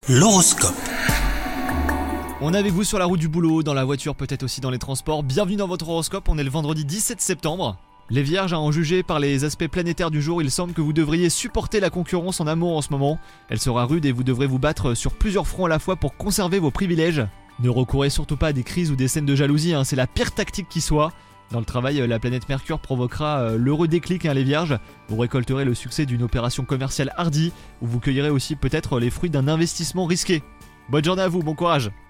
L'horoscope. On est avec vous sur la route du boulot, dans la voiture, peut-être aussi dans les transports. Bienvenue dans votre horoscope, on est le vendredi 17 septembre. Les vierges, à en juger par les aspects planétaires du jour, il semble que vous devriez supporter la concurrence en amour en ce moment. Elle sera rude et vous devrez vous battre sur plusieurs fronts à la fois pour conserver vos privilèges. Ne recourez surtout pas à des crises ou des scènes de jalousie, c'est la pire tactique qui soit. Dans le travail, la planète Mercure provoquera l'heureux déclic, les vierges. Vous récolterez le succès d'une opération commerciale hardie, ou vous cueillerez aussi peut-être les fruits d'un investissement risqué. Bonne journée à vous, bon courage!